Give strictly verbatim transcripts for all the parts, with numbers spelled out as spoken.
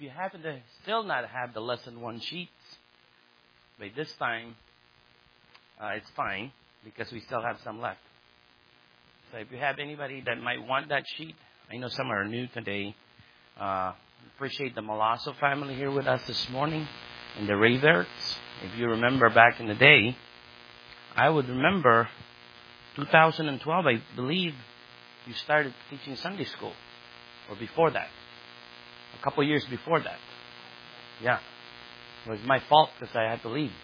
you happen to still not have the lesson one sheets, by this time, uh, it's fine because we still have some left. So if you have anybody that might want that sheet, I know some are new today. Uh, appreciate the Malasso family here with us this morning and the Rayverts. If you remember back in the day, I would remember two thousand twelve, I believe, you started teaching Sunday school, or before that. A couple years before that. Yeah. It was my fault because I had to leave.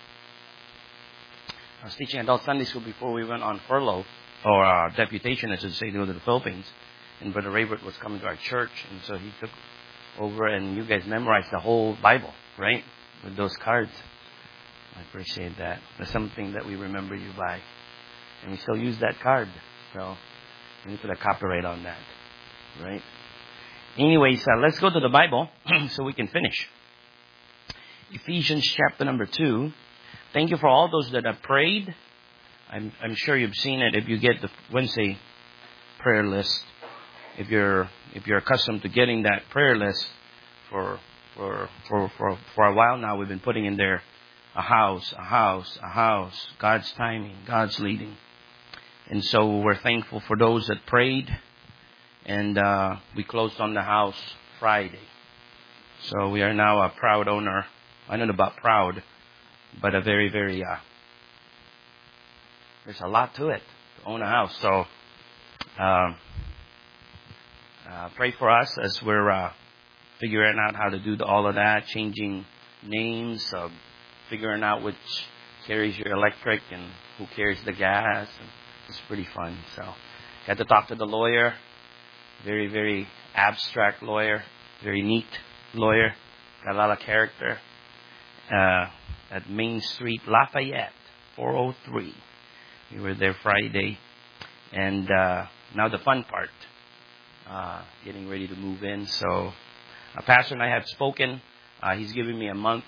I was teaching adult Sunday school before we went on furlough, or uh, deputation, I should say, to go to the Philippines. And Brother Raybert was coming to our church, and so he took over, and you guys memorized the whole Bible, right? With those cards. I appreciate that. That's something that we remember you by. And we still use that card. So we need to put a copyright on that, right? Anyways, uh, let's go to the Bible so we can finish. Ephesians chapter number two. Thank you for all those that have prayed. I'm, I'm sure you've seen it if you get the Wednesday prayer list. If you're if you're accustomed to getting that prayer list for for for for for a while now, we've been putting in there a house, a house, a house, God's timing, God's leading. And so we're thankful for those that prayed. And uh, we closed on the house Friday. So we are now a proud owner. I don't know about proud, but a very, very, uh, there's a lot to it to own a house. So uh, uh, pray for us as we're uh, figuring out how to do the, all of that, changing names, uh, figuring out which carries your electric and who carries the gas. And it's pretty fun. So got to talk to the lawyer. Very, very abstract lawyer. Very neat lawyer. Got a lot of character. Uh, at Main Street, Lafayette, four oh three. We were there Friday. And uh, now the fun part. Uh, getting ready to move in. So a pastor and I have spoken. Uh, he's giving me a month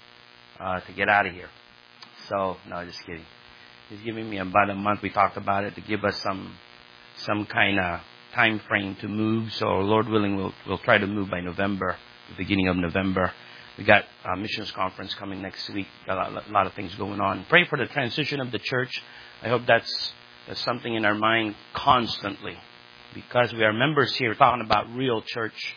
uh, to get out of here. So, no, just kidding. He's giving me about a month. We talked about it to give us some some kind of time frame to move. So, Lord willing, we'll we'll try to move by November, the beginning of November. We got a missions conference coming next week. Got a lot, a lot of things going on. Pray for the transition of the church. I hope that's, that's something in our mind constantly, because we are members here talking about real church.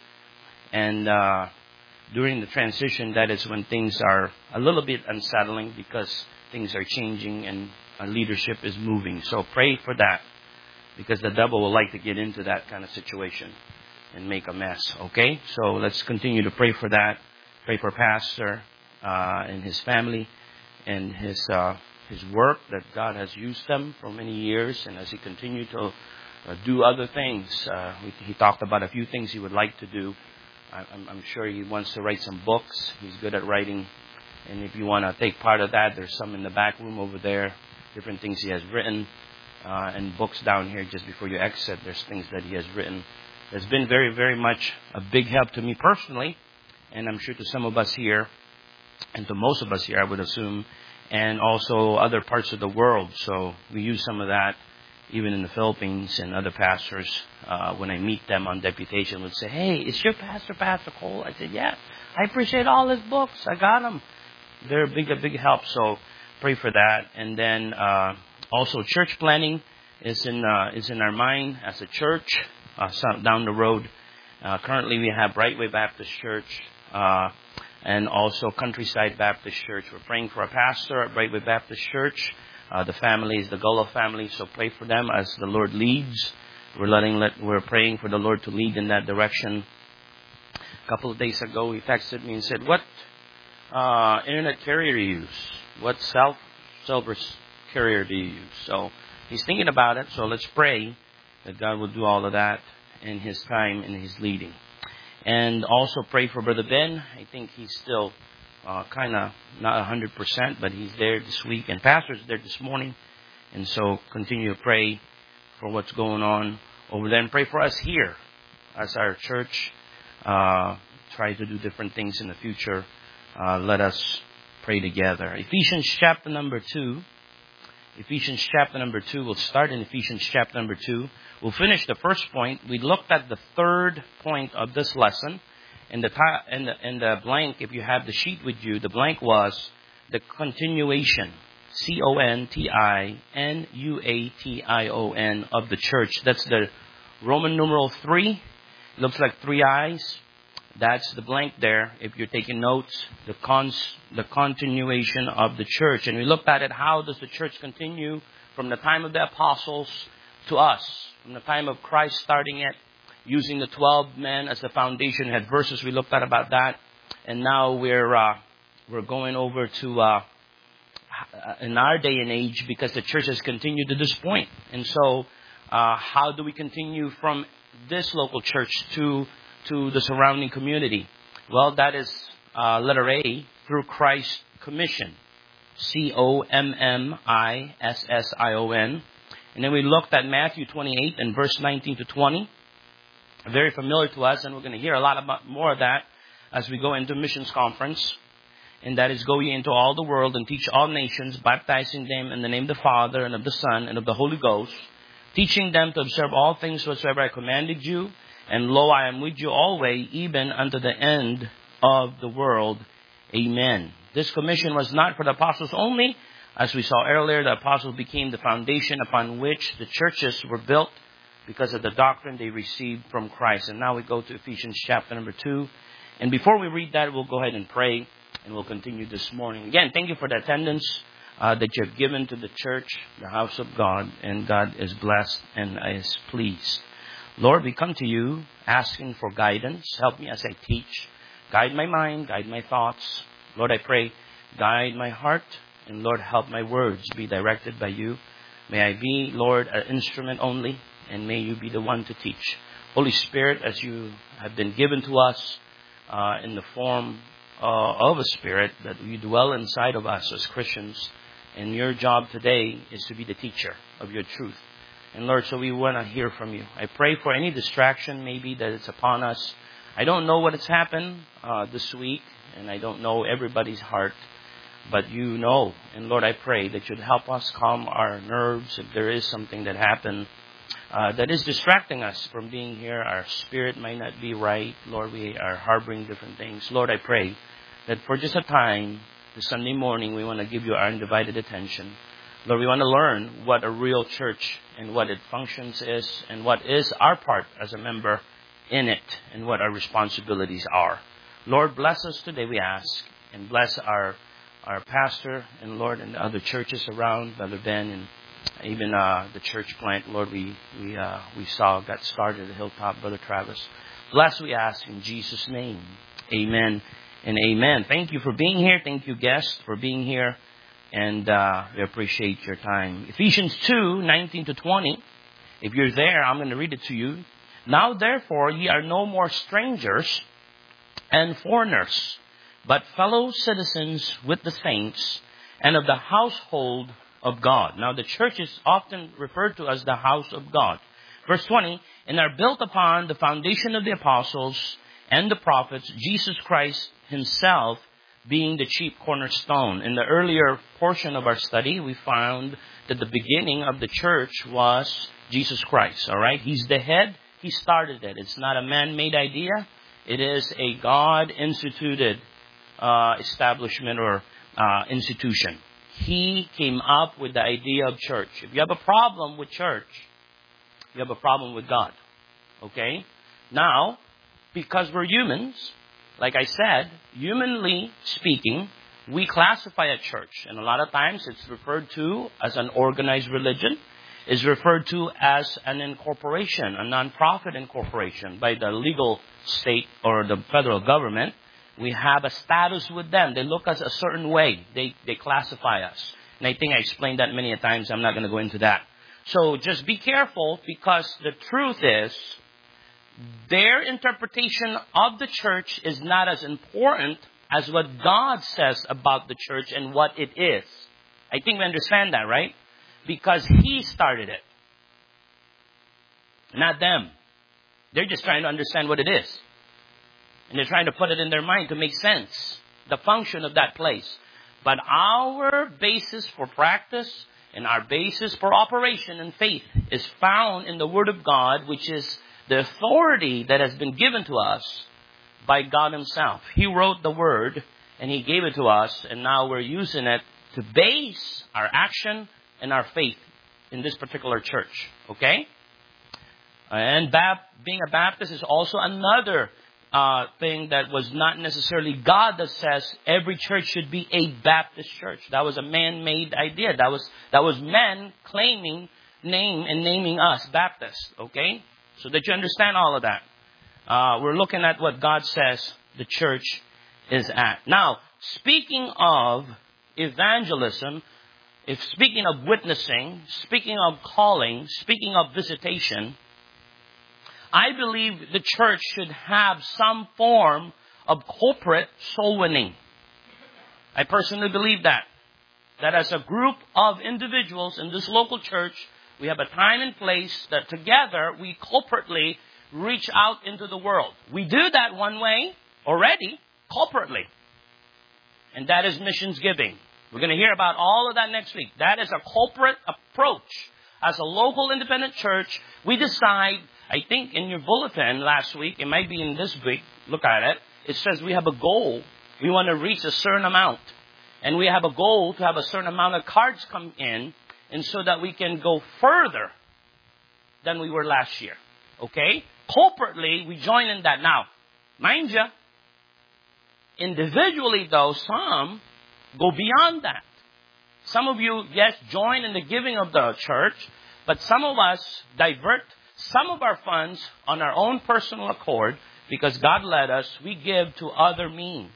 And uh, during the transition, that is when things are a little bit unsettling because things are changing and our leadership is moving. So pray for that, because the devil will like to get into that kind of situation and make a mess. Okay? So let's continue to pray for that. Pray for Pastor uh, and his family and his uh, his work, that God has used them for many years. And as he continues to uh, do other things, uh, we, he talked about a few things he would like to do. I, I'm, I'm sure he wants to write some books. He's good at writing. And if you want to take part of that, there's some in the back room over there. Different things he has written. Uh, and books down here just before you exit. There's things that he has written. It's been very, very much a big help to me personally. And I'm sure to some of us here, and to most of us here, I would assume, and also other parts of the world. So we use some of that even in the Philippines, and other pastors, uh, when I meet them on deputation, would say, "Hey, is your pastor Pastor Cole?" I said, "Yeah, I appreciate all his books. I got them. They're a big, a big help." So pray for that. And then uh, also church planning is in uh, is in our mind as a church uh, down the road. Uh, currently, we have Brightway Baptist Church. Uh, and also Countryside Baptist Church. We're praying for a pastor at Brightway Baptist Church. Uh, the family is the Gullo family, so pray for them as the Lord leads. We're letting, let, we're praying for the Lord to lead in that direction. A couple of days ago, he texted me and said, "What uh, internet carrier do you use? What cell service carrier do you use?" So he's thinking about it. So let's pray that God will do all of that in His time and His leading. And also pray for Brother Ben. I think he's still uh, kind of not one hundred percent, but he's there this week. And Pastor's there this morning. And so continue to pray for what's going on over there. And pray for us here as our church. Uh, try to do different things in the future. Uh, let us pray together. Ephesians chapter number two. Ephesians chapter number two. We'll start in Ephesians chapter number two. We'll finish the first point. We looked at the third point of this lesson. And the, ti- and the, and the blank, if you have the sheet with you, the blank was the continuation. C O N T I N U A T I O N of the church. That's the Roman numeral three. Looks like three eyes. That's the blank there. If you're taking notes, the cons, the continuation of the church. And we looked at it. How does the church continue from the time of the apostles to us? From the time of Christ starting it, using the twelve men as the foundation. Had verses we looked at about that. And now we're, uh, we're going over to, uh, in our day and age, because the church has continued to this point. And so, uh, how do we continue from this local church to to the surrounding community? Well, that is uh, letter A, through Christ's commission. C O M M I S S I O N. And then we looked at Matthew twenty-eight and verse nineteen to twenty. Very familiar to us, and we're going to hear a lot about more of that as we go into missions conference. And that is, go ye into all the world and teach all nations, baptizing them in the name of the Father and of the Son and of the Holy Ghost, teaching them to observe all things whatsoever I commanded you. And lo, I am with you always, even unto the end of the world. Amen. This commission was not for the apostles only. As we saw earlier, the apostles became the foundation upon which the churches were built because of the doctrine they received from Christ. And now we go to Ephesians chapter number two. And before we read that, we'll go ahead and pray. And we'll continue this morning. Again, thank you for the attendance uh, that you have given to the church, the house of God. And God is blessed and is pleased. Lord, we come to you asking for guidance. Help me as I teach. Guide my mind, guide my thoughts. Lord, I pray, guide my heart. And Lord, help my words be directed by you. May I be, Lord, an instrument only. And may you be the one to teach. Holy Spirit, as you have been given to us uh, in the form Uh, of a spirit, that you dwell inside of us as Christians. And your job today is to be the teacher of your truth. And Lord, so we want to hear from you. I pray for any distraction maybe that it's upon us. I don't know what has happened uh, this week, and I don't know everybody's heart, but you know. And Lord, I pray that you'd help us calm our nerves if there is something that happened uh, that is distracting us from being here. Our spirit might not be right. Lord, we are harboring different things. Lord, I pray that for just a time, this Sunday morning, we want to give you our undivided attention. Lord, we want to learn what a real church and what it functions is, and what is our part as a member in it, and what our responsibilities are. Lord, bless us today, we ask, and bless our our pastor, and Lord, and the other churches around, Brother Ben, and even uh, the church plant, Lord, we we uh, we saw got started at the Hilltop, Brother Travis. Bless, we ask, in Jesus' name. Amen and amen. Thank you for being here. Thank you, guests, for being here. And uh, we appreciate your time. Ephesians two, nineteen to twenty. If you're there, I'm going to read it to you. Now, therefore, ye are no more strangers and foreigners, but fellow citizens with the saints and of the household of God. Now, the church is often referred to as the house of God. Verse twenty, and are built upon the foundation of the apostles and the prophets, Jesus Christ himself being the chief cornerstone. In the earlier portion of our study, we found that the beginning of the church was Jesus Christ. All right? He's the head. He started it. It's not a man-made idea. It is a God-instituted uh, establishment or uh, institution. He came up with the idea of church. If you have a problem with church, you have a problem with God. Okay? Now, because we're humans, like I said, humanly speaking, we classify a church. And a lot of times it's referred to as an organized religion. It's referred to as an incorporation, a non-profit incorporation by the legal state or the federal government. We have a status with them. They look us a certain way. They, they classify us. And I think I explained that many a times. I'm not going to go into that. So just be careful, because the truth is, their interpretation of the church is not as important as what God says about the church and what it is. I think we understand that, right? Because He started it. Not them. They're just trying to understand what it is. And they're trying to put it in their mind to make sense. The function of that place. But our basis for practice and our basis for operation and faith is found in the Word of God, which is the authority that has been given to us by God Himself. He wrote the Word and He gave it to us, and now we're using it to base our action and our faith in this particular church. Okay? And Bap- being a Baptist is also another uh, thing that was not necessarily God that says every church should be a Baptist church. That was a man-made idea. That was that was men claiming name and naming us Baptists. Okay? So that you understand all of that. Uh, we're looking at what God says the church is at. Now, speaking of evangelism, if speaking of witnessing, speaking of calling, speaking of visitation, I believe the church should have some form of corporate soul winning. I personally believe that. That as a group of individuals in this local church, we have a time and place that together we corporately reach out into the world. We do that one way already, corporately. And that is missions giving. We're going to hear about all of that next week. That is a corporate approach. As a local independent church, we decide, I think in your bulletin last week, it might be in this week, look at it. It says we have a goal. We want to reach a certain amount. And we have a goal to have a certain amount of cards come in, and so that we can go further than we were last year. Okay? Corporately, we join in that. Now, mind you, individually though, some go beyond that. Some of you, yes, join in the giving of the church, but some of us divert some of our funds on our own personal accord because God led us. We give to other means.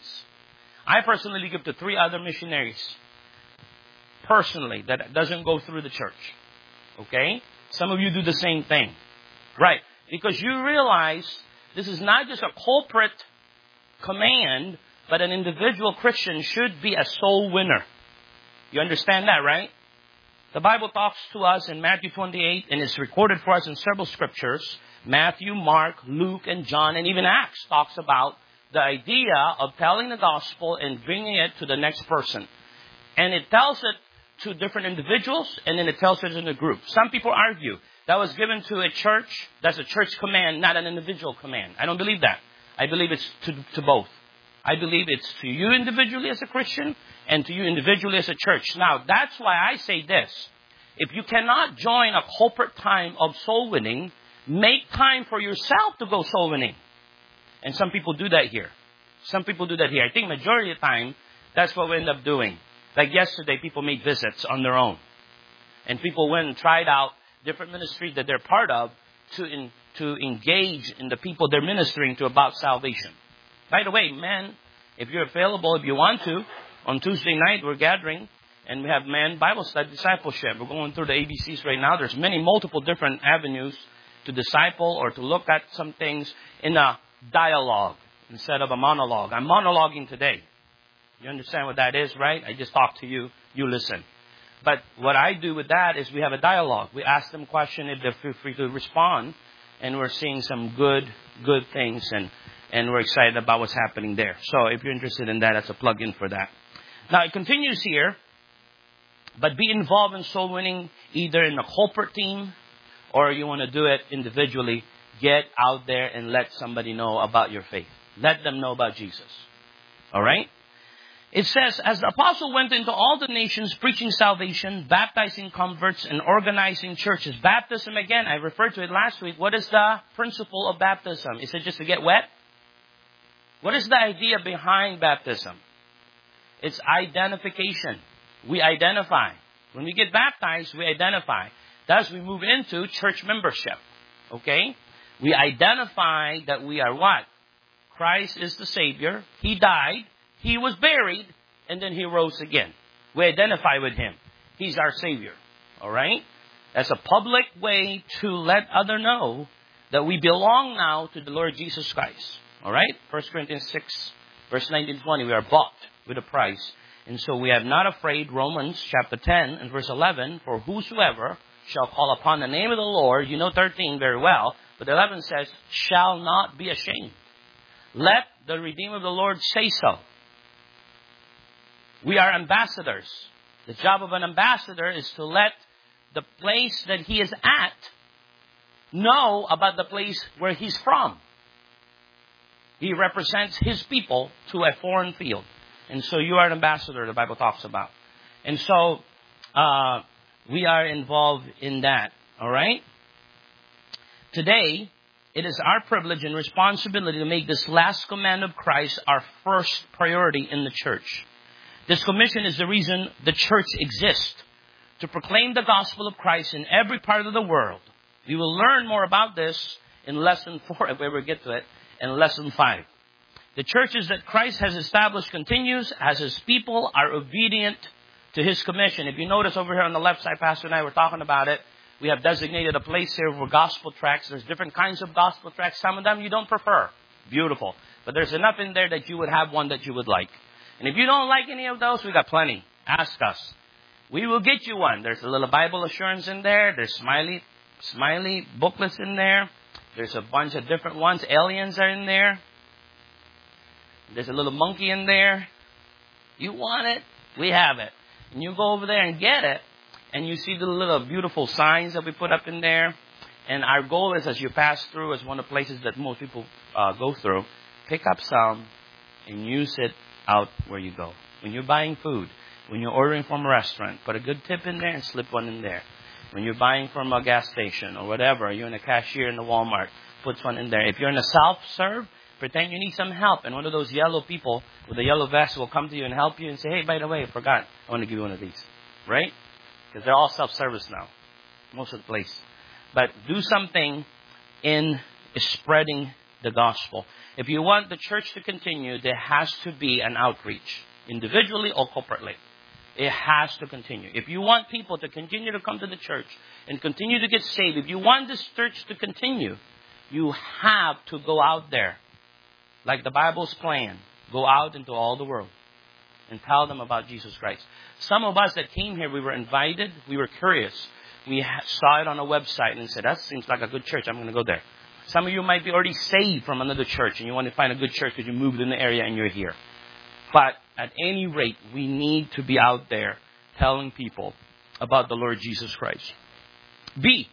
I personally give to three other missionaries. Personally, that doesn't go through the church. Okay? Some of you do the same thing. Right. Because you realize this is not just a corporate command, but an individual Christian should be a soul winner. You understand that, right? The Bible talks to us in Matthew twenty-eight, and it's recorded for us in several scriptures. Matthew, Mark, Luke, and John, and even Acts talks about the idea of telling the gospel and bringing it to the next person. And it tells it to different individuals, and then it tells it in a group. Some people argue that was given to a church. That's a church command, not an individual command. I don't believe that. I believe it's to, to both. I believe it's to you individually as a Christian and to you individually as a church. Now, that's why I say this. If you cannot join a corporate time of soul winning, make time for yourself to go soul winning. And some people do that here. Some people do that here. I think majority of the time, that's what we end up doing. Like yesterday, people made visits on their own. And people went and tried out different ministries that they're part of to in, to engage in the people they're ministering to about salvation. By the way, men, if you're available, if you want to, on Tuesday night we're gathering and we have men Bible study discipleship. We're going through the A B Cs right now. There's many multiple different avenues to disciple or to look at some things in a dialogue instead of a monologue. I'm monologuing today. You understand what that is, right? I just talk to you, you listen. But what I do with that is we have a dialogue. We ask them questions if they feel free to respond, and we're seeing some good, good things, and, and we're excited about what's happening there. So if you're interested in that, that's a plug-in for that. Now, it continues here, but be involved in soul winning either in a corporate team or you want to do it individually. Get out there and let somebody know about your faith. Let them know about Jesus. All right? It says, as the apostle went into all the nations preaching salvation, baptizing converts, and organizing churches. Baptism, again, I referred to it last week. What is the principle of baptism? Is it just to get wet? What is the idea behind baptism? It's identification. We identify. When we get baptized, we identify. Thus, we move into church membership. Okay? We identify that we are what? Christ is the Savior. He died. He was buried, and then He rose again. We identify with Him. He's our Savior. All right? That's a public way to let others know that we belong now to the Lord Jesus Christ. All right? First Corinthians six, verse nineteen to twenty. We are bought with a price. And so we have not afraid, Romans chapter ten and verse eleven, for whosoever shall call upon the name of the Lord, you know thirteen very well, but eleven says, shall not be ashamed. Let the Redeemer of the Lord say so. We are ambassadors. The job of an ambassador is to let the place that he is at know about the place where he's from. He represents His people to a foreign field. And so you are an ambassador, the Bible talks about. And so uh, we are involved in that. All right? Today, it is our privilege and responsibility to make this last command of Christ our first priority in the church. This commission is the reason the church exists, to proclaim the gospel of Christ in every part of the world. We will learn more about this in lesson four, if we ever get to it, and lesson five. The churches that Christ has established continues as His people are obedient to His commission. If you notice over here on the left side, Pastor and I were talking about it. We have designated a place here for gospel tracts. There's different kinds of gospel tracts. Some of them you don't prefer. Beautiful. But there's enough in there that you would have one that you would like. And if you don't like any of those, we got plenty. Ask us. We will get you one. There's a little Bible assurance in there. There's smiley, smiley booklets in there. There's a bunch of different ones. Aliens are in there. There's a little monkey in there. You want it? We have it. And you go over there and get it. And you see the little beautiful signs that we put up in there. And our goal is, as you pass through, as one of the places that most people uh, go through, pick up some and use it out where you go. When you're buying food, when you're ordering from a restaurant, put a good tip in there and slip one in there. When you're buying from a gas station or whatever, you're in a cashier in the Walmart, put one in there. If you're in a self-serve, pretend you need some help. And one of those yellow people with a yellow vest will come to you and help you and say, hey, by the way, I forgot. I want to give you one of these. Right? Because they're all self-service now, most of the place. But do something in spreading the gospel. If you want the church to continue, there has to be an outreach, individually or corporately. It has to continue. If you want people to continue to come to the church and continue to get saved, if you want this church to continue, you have to go out there. Like the Bible's plan, go out into all the world and tell them about Jesus Christ. Some of us that came here, we were invited. We were curious. We saw it on a website and said, that seems like a good church. I'm going to go there. Some of you might be already saved from another church and you want to find a good church because you moved in the area and you're here. But at any rate, we need to be out there telling people about the Lord Jesus Christ. B.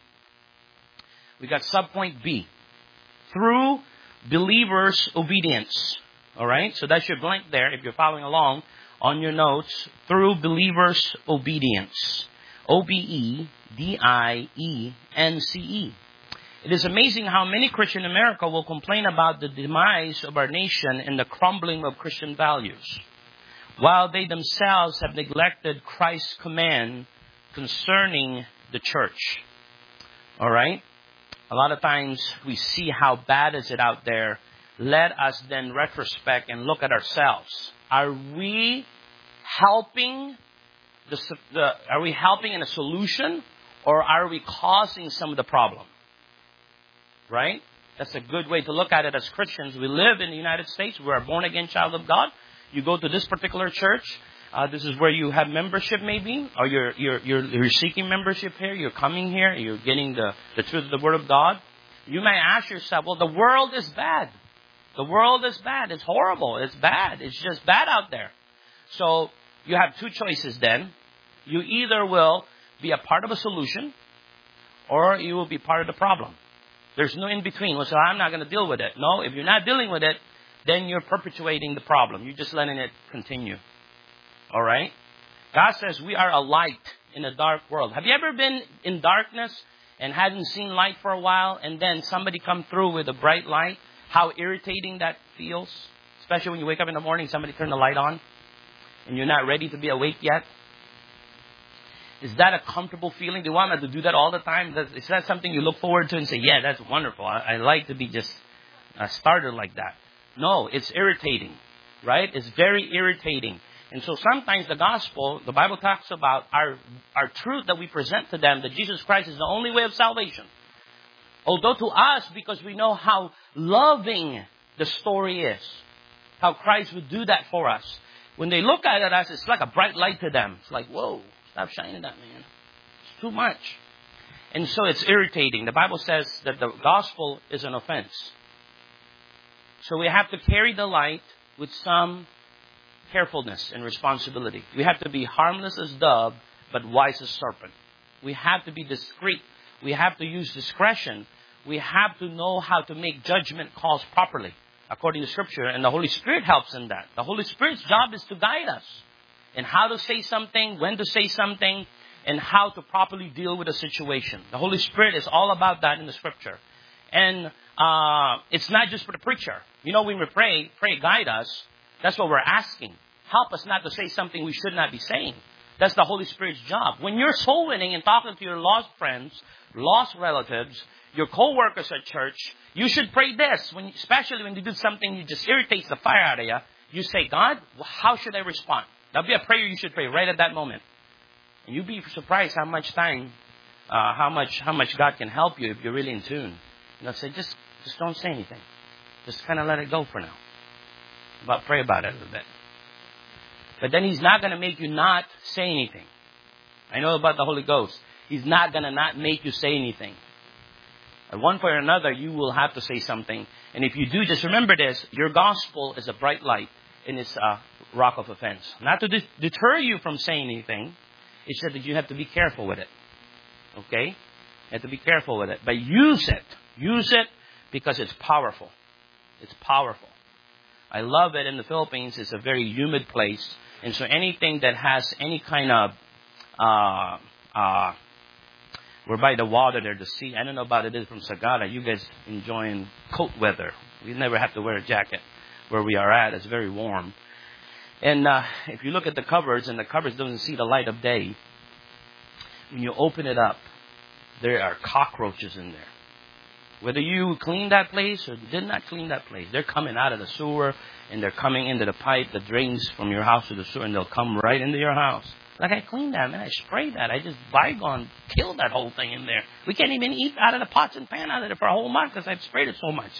We got subpoint B. Through believers' obedience. All right? So that's your blank there if you're following along on your notes. Through believers' obedience. O B E D I E N C E. It is amazing how many Christians in America will complain about the demise of our nation and the crumbling of Christian values, while they themselves have neglected Christ's command concerning the church. All right? A lot of times we see how bad is it out there. Let us then retrospect and look at ourselves. Are we helping the, the are we helping in a solution, or are we causing some of the problem? Right? That's a good way to look at it as Christians. We live in the United States. We're a born-again child of God. You go to this particular church. Uh, this is where you have membership maybe. Or you're, you're, you're, you're seeking membership here. You're coming here. You're getting the, the truth of the Word of God. You may ask yourself, well, the world is bad. The world is bad. It's horrible. It's bad. It's just bad out there. So you have two choices then. You either will be a part of a solution, or you will be part of the problem. There's no in between. Well, so I'm not going to deal with it. No, if you're not dealing with it, then you're perpetuating the problem. You're just letting it continue. All right? God says we are a light in a dark world. Have you ever been in darkness and hadn't seen light for a while, and then somebody come through with a bright light? How irritating that feels. Especially when you wake up in the morning, somebody turn the light on, and you're not ready to be awake yet. Is that a comfortable feeling? Do you want to do that all the time? Is that something you look forward to and say, yeah, that's wonderful. I, I like to be just uh, started like that. No, it's irritating, right? It's very irritating. And so sometimes the gospel, the Bible talks about our, our truth that we present to them, that Jesus Christ is the only way of salvation. Although to us, because we know how loving the story is, how Christ would do that for us. When they look at it as, it's like a bright light to them. It's like, whoa. Stop shining that, man. It's too much. And so it's irritating. The Bible says that the gospel is an offense. So we have to carry the light with some carefulness and responsibility. We have to be harmless as dove, but wise as serpent. We have to be discreet. We have to use discretion. We have to know how to make judgment calls properly. according to Scripture, and the Holy Spirit helps in that. The Holy Spirit's job is to guide us in how to say something, when to say something, and how to properly deal with a situation. The Holy Spirit is all about that in the Scripture. And uh, it's not just for the preacher. You know, when we pray, pray, guide us, that's what we're asking. Help us not to say something we should not be saying. That's the Holy Spirit's job. When you're soul winning and talking to your lost friends, lost relatives, your co-workers at church, you should pray this. When, especially when you do something that just irritates the fire out of you, you say, God, how should I respond? That'll be a prayer you should pray right at that moment. And you'd be surprised how much time, uh, how much how much God can help you if you're really in tune. You know, say, just, just don't say anything. Just kind of let it go for now. But pray about it a little bit. But then He's not going to make you not say anything. I know about the Holy Ghost. He's not going to not make you say anything. At one point or another, you will have to say something. And if you do, just remember this. Your gospel is a bright light in its uh, rock of offense. Not to de- deter you from saying anything. It's just that you have to be careful with it. Okay? You have to be careful with it. But use it. Use it because it's powerful. It's powerful. I love it in the Philippines. It's a very humid place. And so anything that has any kind of, uh, uh, we're by the water there, the sea. I don't know about it is from Sagada. You guys enjoying cold weather. We never have to wear a jacket where we are at. It's very warm. And uh, if you look at the cupboards and the cupboards doesn't see the light of day, when you open it up, there are cockroaches in there. Whether you clean that place or did not clean that place, they're coming out of the sewer and they're coming into the pipe that drains from your house to the sewer, and they'll come right into your house. Like, I cleaned that, man. I sprayed that. I just bygone killed that whole thing in there. We can't even eat out of the pots and pan out of there for a whole month because I've sprayed it so much.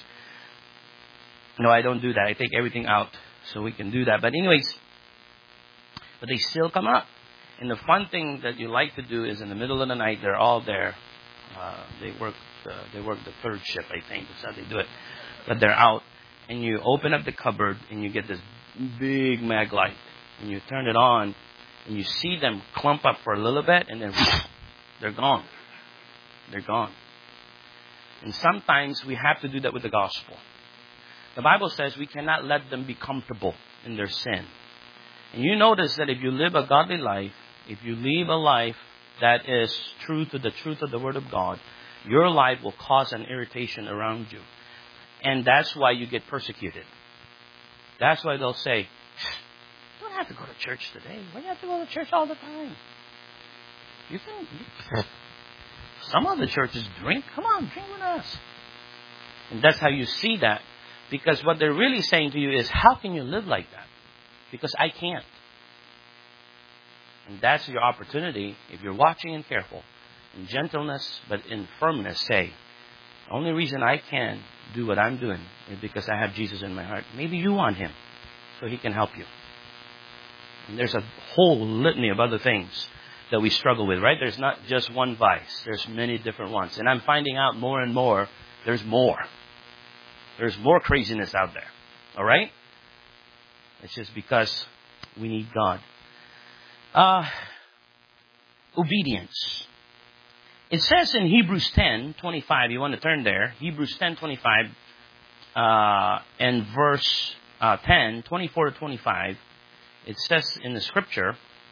No, I don't do that. I take everything out so we can do that. But anyways, but they still come up. And the fun thing that you like to do is in the middle of the night, they're all there. Uh, they work uh, they work the third shift, I think. That's how they do it. But they're out. And you open up the cupboard and you get this big mag light. And you turn it on and you see them clump up for a little bit and then they're gone. They're gone. And sometimes we have to do that with the gospel. The Bible says we cannot let them be comfortable in their sin. And you notice that if you live a godly life, if you live a life that is true to the truth of the Word of God, your life will cause an irritation around you. And that's why you get persecuted. That's why they'll say, you don't have to go to church today. Why do you have to go to church all the time? You can. You, some of the churches drink. Come on, drink with us. And that's how you see that. Because what they're really saying to you is, how can you live like that? Because I can't. And that's your opportunity, if you're watching and careful, in gentleness but in firmness, say, the only reason I can do what I'm doing is because I have Jesus in my heart. Maybe you want Him so He can help you. And there's a whole litany of other things that we struggle with, right? There's not just one vice. There's many different ones. And I'm finding out more and more, there's more. There's more craziness out there. All right? It's just because we need God. Uh, obedience. It says in Hebrews ten twenty-five, you want to turn there, Hebrews ten twenty-five, uh, and verse uh, ten, twenty-four to twenty-five, it says in the scripture,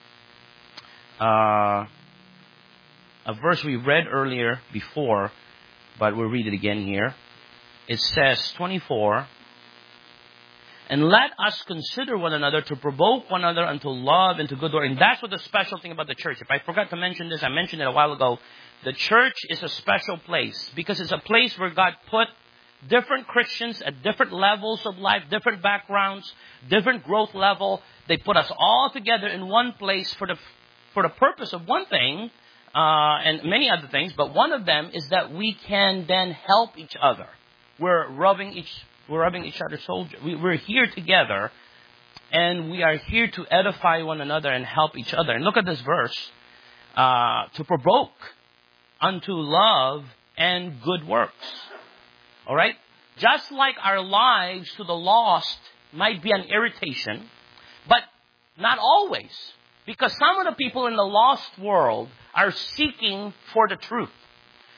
uh, a verse we read earlier before, but we'll read it again here. It says, twenty-four, and let us consider one another to provoke one another unto love and to good work. And that's what the special thing about the church. If I forgot to mention this, I mentioned it a while ago. The church is a special place because it's a place where God put different Christians at different levels of life, different backgrounds, different growth level. They put us all together in one place for the for the purpose of one thing uh, and many other things. But one of them is that we can then help each other. We're rubbing each we're rubbing each other's shoulders. We, we're here together, and we are here to edify one another and help each other. And look at this verse: uh, to provoke unto love and good works. All right, just like our lives to the lost might be an irritation, but not always, because some of the people in the lost world are seeking for the truth.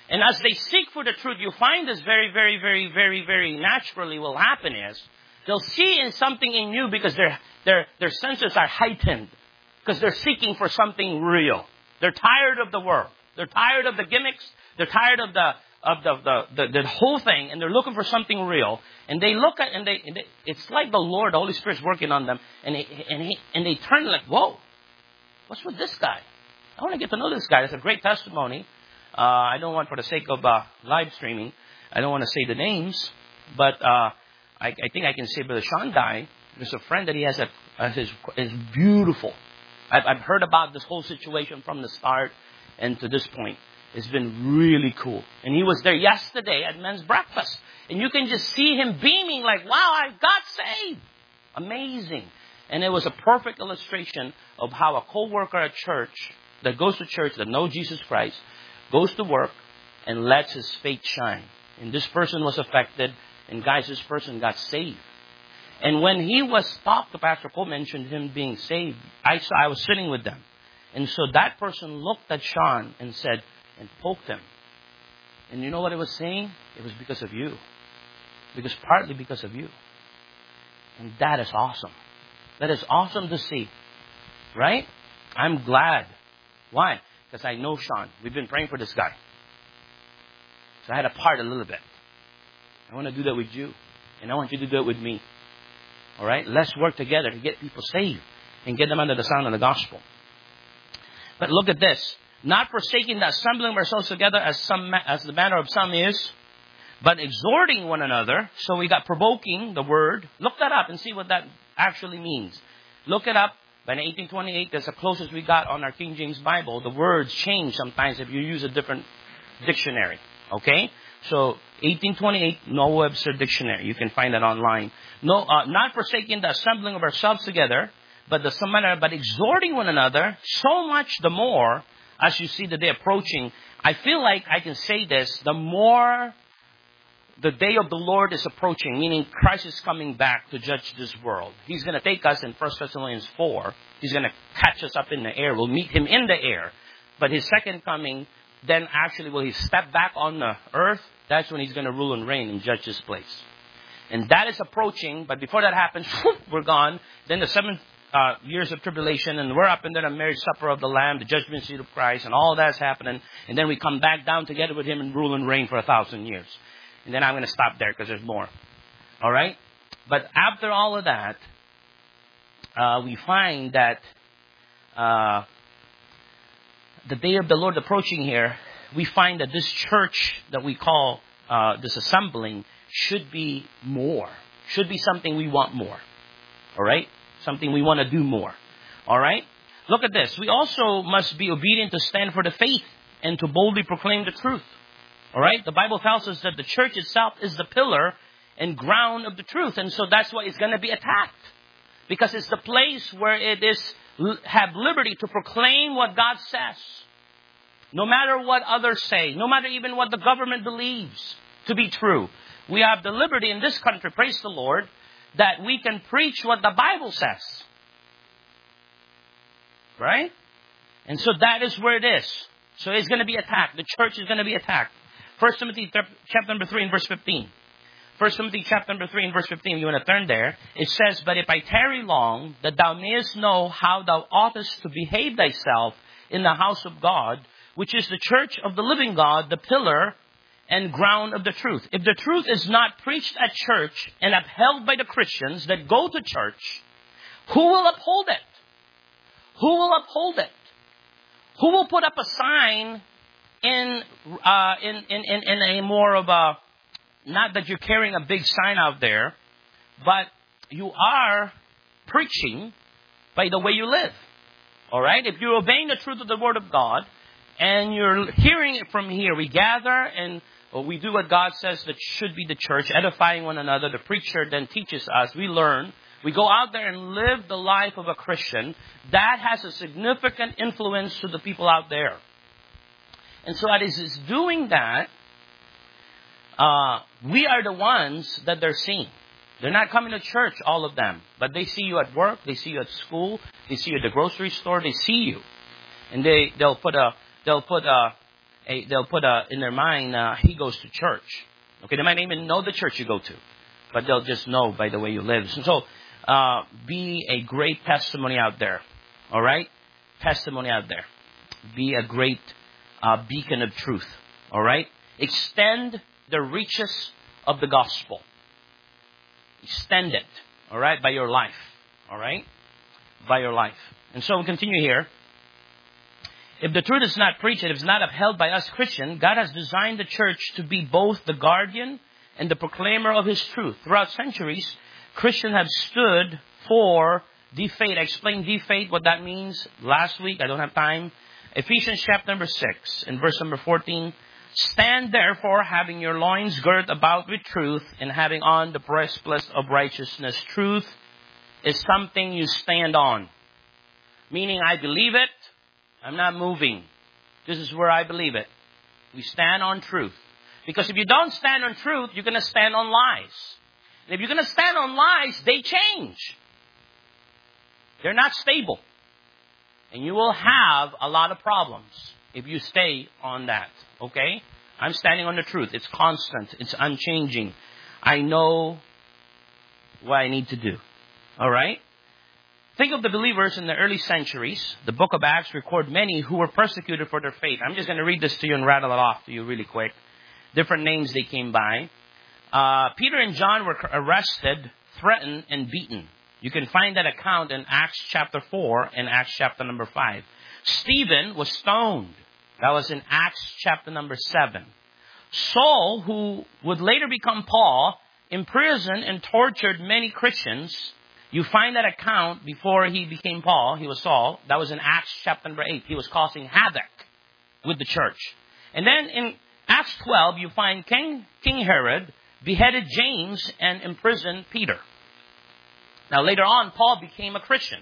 And as they seek for the truth, you find this very, very, very, very, very naturally will happen is they'll see in something in you because their their their senses are heightened because they're seeking for something real. They're tired of the world. They're tired of the gimmicks. They're tired of the of the the the, the whole thing, and they're looking for something real. And they look at and they, and they it's like the Lord, the Holy Spirit's working on them, and they, and he and they turn like, whoa, what's with this guy? I want to get to know this guy. It's a great testimony. Uh, I don't want, for the sake of uh, live streaming, I don't want to say the names, but uh, I, I think I can say Brother Sean Guy. There's a friend that he has that uh, is, is beautiful. I've, I've heard about this whole situation from the start and to this point. It's been really cool. And he was there yesterday at men's breakfast. And you can just see him beaming like, wow, I got saved. Amazing. And it was a perfect illustration of how a co-worker at church that goes to church, that knows Jesus Christ, goes to work and lets his faith shine. And this person was affected, and guys, this person got saved. And when he was talked to, Pastor Cole mentioned him being saved. I saw, I was sitting with them. And so that person looked at Sean and said, and poked him. And you know what it was saying? It was because of you. Because partly because of you. And that is awesome. That is awesome to see. Right? I'm glad. Why? Because I know Sean. We've been praying for this guy. So I had a part a little bit. I want to do that with you. And I want you to do it with me. All right? Let's work together to get people saved and get them under the sound of the gospel. But look at this. Not forsaking the assembling of ourselves together as some as the manner of some is, but exhorting one another. So we got provoking, the word. Look that up and see what that actually means. Look it up. By eighteen twenty-eight, that's the closest we got on our King James Bible. The words change sometimes if you use a different dictionary. Okay? So eighteen twenty-eight, Noah Webster Dictionary. You can find that online. No, uh, not forsaking the assembling of ourselves together, but the some manner, but exhorting one another, so much the more as you see the day approaching. I feel like I can say this, the more the day of the Lord is approaching, meaning Christ is coming back to judge this world. He's going to take us in First Thessalonians four. He's going to catch us up in the air. We'll meet him in the air. But his second coming, then actually will he step back on the earth? That's when he's going to rule and reign and judge this place. And that is approaching. But before that happens, whoop, we're gone. Then the seventh uh, years of tribulation, and we're up in the marriage supper of the Lamb, the judgment seat of Christ, and all that's happening. And then we come back down together with him and rule and reign for a thousand years. And then I'm going to stop there because there's more. All right? But after all of that, uh, we find that uh, the day of the Lord approaching here, we find that this church that we call uh, this assembling should be more. Should be something we want more. All right? Something we want to do more. All right? Look at this. We also must be obedient to stand for the faith and to boldly proclaim the truth. All right? The Bible tells us that the church itself is the pillar and ground of the truth. And so that's why it's going to be attacked. Because it's the place where it is have liberty to proclaim what God says. No matter what others say. No matter even what the government believes to be true. We have the liberty in this country, praise the Lord, that we can preach what the Bible says. Right? And so that is where it is. So it's going to be attacked. The church is going to be attacked. First Timothy chapter number three and verse fifteen. First Timothy chapter number three and verse fifteen. If you want to turn there. It says, but if I tarry long, that thou mayest know how thou oughtest to behave thyself in the house of God, which is the church of the living God, the pillar and ground of the truth. If the truth is not preached at church and upheld by the Christians that go to church, who will uphold it? Who will uphold it? Who will put up a sign in uh, in, in, in, in a more of a, not that you're carrying a big sign out there, but you are preaching by the way you live. All right? If you're obeying the truth of the Word of God, and you're hearing it from here, we gather and well, we do what God says that should be the church, edifying one another. The preacher then teaches us. We learn. We go out there and live the life of a Christian. That has a significant influence to the people out there. And so as it's doing that, uh, we are the ones that they're seeing. They're not coming to church, all of them. But they see you at work. They see you at school. They see you at the grocery store. They see you. And they, they'll put a... They'll put a, a, they'll put a, in their mind, uh, he goes to church. Okay, they might even know the church you go to, but they'll just know by the way you live. So, uh, be a great testimony out there. All right? Testimony out there. Be a great uh, beacon of truth. All right? Extend the reaches of the gospel. Extend it. All right? By your life. All right? By your life. And so we continue here. If the truth is not preached, if it's not upheld by us Christians, God has designed the church to be both the guardian and the proclaimer of His truth. Throughout centuries, Christians have stood for the faith. I explained the faith, what that means last week. I don't have time. Ephesians chapter number six and verse number fourteen. Stand therefore, having your loins girt about with truth and having on the breastplate of righteousness. Truth is something you stand on. Meaning, I believe it. I'm not moving. This is where I believe it. We stand on truth. Because if you don't stand on truth, you're going to stand on lies. And if you're going to stand on lies, they change. They're not stable. And you will have a lot of problems if you stay on that. Okay? I'm standing on the truth. It's constant. It's unchanging. I know what I need to do. All right? Think of the believers in the early centuries. The book of Acts record many who were persecuted for their faith. I'm just going to read this to you and rattle it off to you really quick. Different names they came by. Uh, Peter and John were arrested, threatened, and beaten. You can find that account in Acts chapter four and Acts chapter number five. Stephen was stoned. That was in Acts chapter number seven. Saul, who would later become Paul, imprisoned and tortured many Christians. You find that account before he became Paul. He was Saul. That was in Acts chapter number eight. He was causing havoc with the church. And then in Acts twelve, you find King, King Herod beheaded James and imprisoned Peter. Now later on, Paul became a Christian.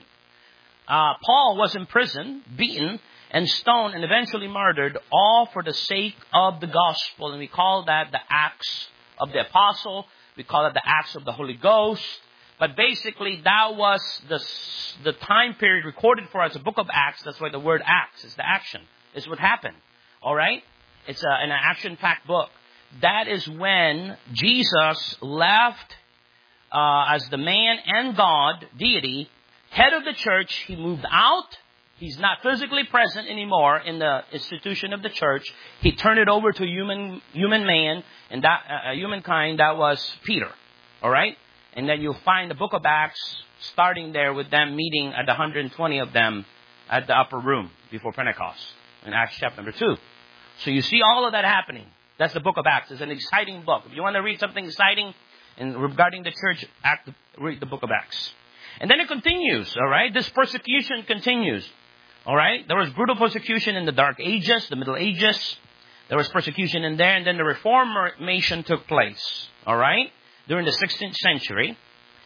Uh, Paul was imprisoned, beaten, and stoned, and eventually murdered, all for the sake of the gospel. And we call that the Acts of the Apostle. We call it the Acts of the Holy Ghost. But basically, that was the, the time period recorded for us, the book of Acts. That's why the word Acts is the action. It's what happened. All right? It's a, an action-packed book. That is when Jesus left uh, as the man and God, deity, head of the church. He moved out. He's not physically present anymore in the institution of the church. He turned it over to a human, human man, and that uh, humankind, that was Peter. All right? And then you'll find the book of Acts starting there with them meeting at the one hundred twenty of them at the upper room before Pentecost in Acts chapter number two. So you see all of that happening. That's the book of Acts. It's an exciting book. If you want to read something exciting and regarding the church, act, read the book of Acts. And then it continues, all right? This persecution continues, all right? There was brutal persecution in the Dark Ages, the Middle Ages. There was persecution in there, and then the Reformation took place, all right? During the sixteenth century,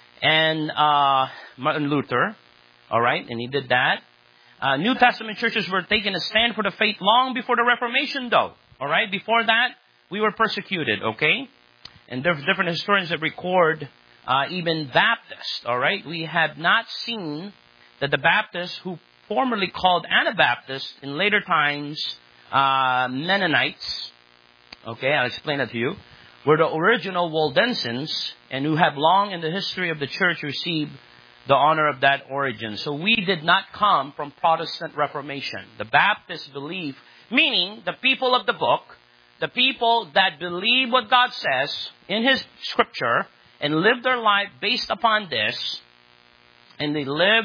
and uh, Martin Luther, all right, and he did that. Uh, New Testament churches were taking a stand for the faith long before the Reformation, though, all right. Before that, we were persecuted, okay, and there's different historians that record uh, even Baptists, all right. We have not seen that the Baptists, who formerly called Anabaptists in later times uh, Mennonites, okay, I'll explain that to you, were the original Waldensians, and who have long in the history of the church received the honor of that origin. So we did not come from Protestant Reformation. The Baptist belief, meaning the people of the book, the people that believe what God says in His Scripture and live their life based upon this, and they lived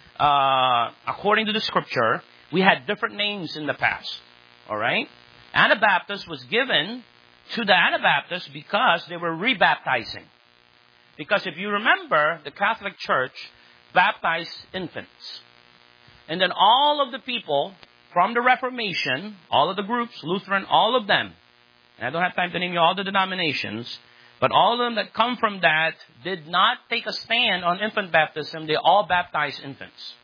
uh, according to the Scripture. We had different names in the past. All right? Anabaptist was given to the Anabaptists because they were rebaptizing. Because if you remember, the Catholic Church baptized infants. And then all of the people from the Reformation, all of the groups, Lutheran, all of them, and I don't have time to name you all the denominations, but all of them that come from that did not take a stand on infant baptism. They all baptized infants.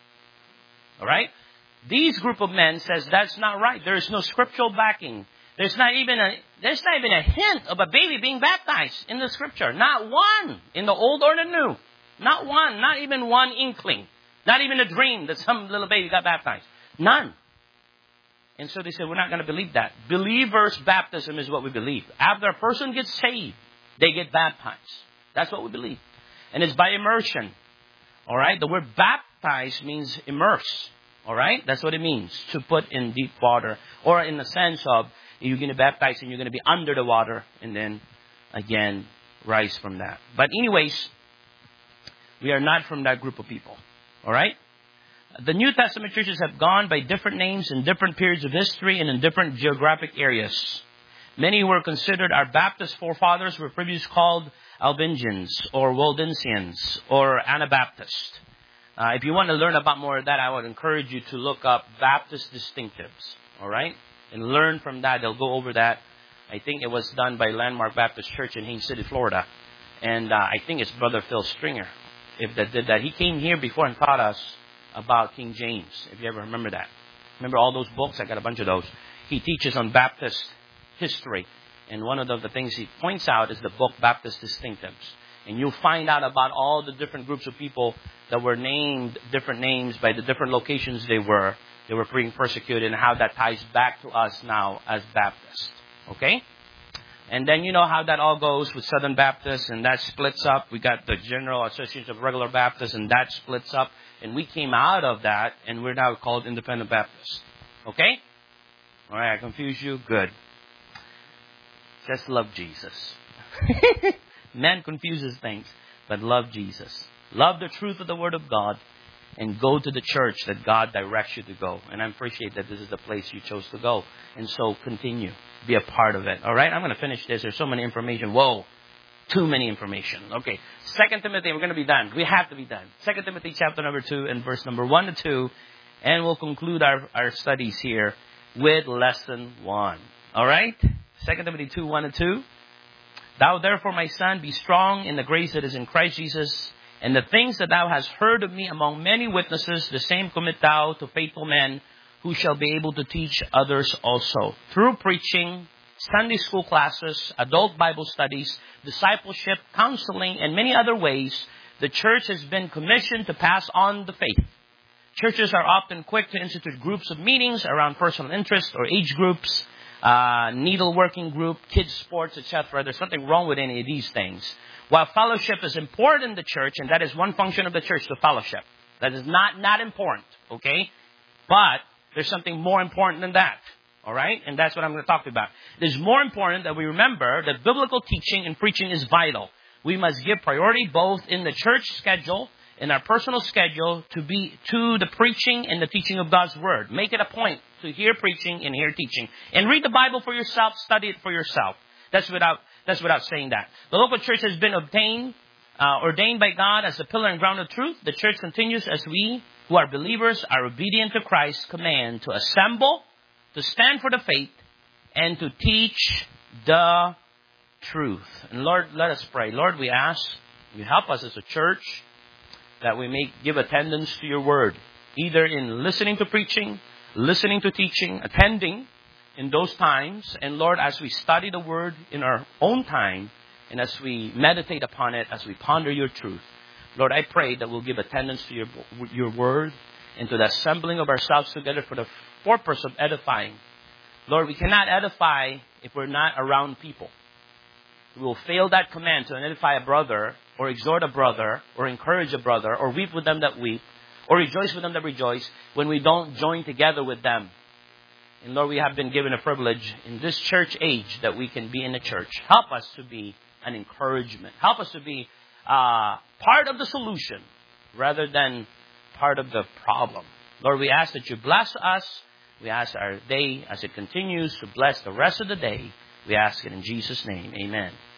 All right? These group of men says that's not right. There is no scriptural backing. There's not even a there's not even a hint of a baby being baptized in the Scripture. Not one in the Old or the New. Not one. Not even one inkling. Not even a dream that some little baby got baptized. None. And so they said, we're not going to believe that. Believers' baptism is what we believe. After a person gets saved, they get baptized. That's what we believe. And it's by immersion. All right? The word baptize means immerse. All right? That's what it means, to put in deep water. Or in the sense of, you're going to baptize and you're going to be under the water and then, again, rise from that. But anyways, we are not from that group of people. All right? The New Testament churches have gone by different names in different periods of history and in different geographic areas. Many who were considered our Baptist forefathers were previously called Albingians or Waldensians or Anabaptist. Uh, if you want to learn about more of that, I would encourage you to look up Baptist distinctives. All right? And learn from that. They'll go over that. I think it was done by Landmark Baptist Church in Haines City, Florida. And uh, I think it's Brother Phil Stringer, if that did that. He came here before and taught us about King James, if you ever remember that. Remember all those books? I got a bunch of those. He teaches on Baptist history. And one of the, the things he points out is the book Baptist Distinctives. And you'll find out about all the different groups of people that were named different names by the different locations they were. They were being persecuted and how that ties back to us now as Baptists. Okay? And then you know how that all goes with Southern Baptists, and that splits up. We got the General Association of Regular Baptists, and that splits up. And we came out of that, and we're now called Independent Baptists. Okay? All right, I confused you? Good. Just love Jesus. Man confuses things, but love Jesus. Love the truth of the Word of God, and go to the church that God directs you to go. And I appreciate that this is the place you chose to go. And so continue. Be a part of it. All right? I'm going to finish this. There's so many information. Whoa. Too many information. Okay. Second Timothy, we're going to be done. We have to be done. Second Timothy chapter number two and verse number one to two. And we'll conclude our, our studies here with lesson one. All right? Second Timothy two, one to two. Thou therefore, my son, be strong in the grace that is in Christ Jesus. And the things that thou hast heard of me among many witnesses, the same commit thou to faithful men who shall be able to teach others also. Through preaching, Sunday school classes, adult Bible studies, discipleship, counseling, and many other ways, the church has been commissioned to pass on the faith. Churches are often quick to institute groups of meetings around personal interest or age groups, uh, needleworking group, kids sports, et cetera. There's nothing wrong with any of these things. While fellowship is important in the church, and that is one function of the church, to fellowship. That is not not important, okay? But there's something more important than that, all right? And that's what I'm going to talk about. It is more important that we remember that biblical teaching and preaching is vital. We must give priority both in the church schedule, in our personal schedule, to be to the preaching and the teaching of God's Word. Make it a point to hear preaching and hear teaching. And read the Bible for yourself, study it for yourself. That's without That's without saying that. The local church has been obtained, uh, ordained by God as the pillar and ground of truth. The church continues as we, who are believers, are obedient to Christ's command to assemble, to stand for the faith, and to teach the truth. And Lord, let us pray. Lord, we ask, you help us as a church that we may give attendance to your word, either in listening to preaching, listening to teaching, attending in those times. And Lord, as we study the word in our own time, and as we meditate upon it, as we ponder your truth, Lord, I pray that we'll give attendance to your, your word and to the assembling of ourselves together for the purpose of edifying. Lord, we cannot edify if we're not around people. We will fail that command to edify a brother, or exhort a brother, or encourage a brother, or weep with them that weep, or rejoice with them that rejoice, when we don't join together with them. And Lord, we have been given a privilege in this church age that we can be in the church. Help us to be an encouragement. Help us to be uh, part of the solution rather than part of the problem. Lord, we ask that you bless us. We ask our day as it continues to bless the rest of the day. We ask it in Jesus' name. Amen.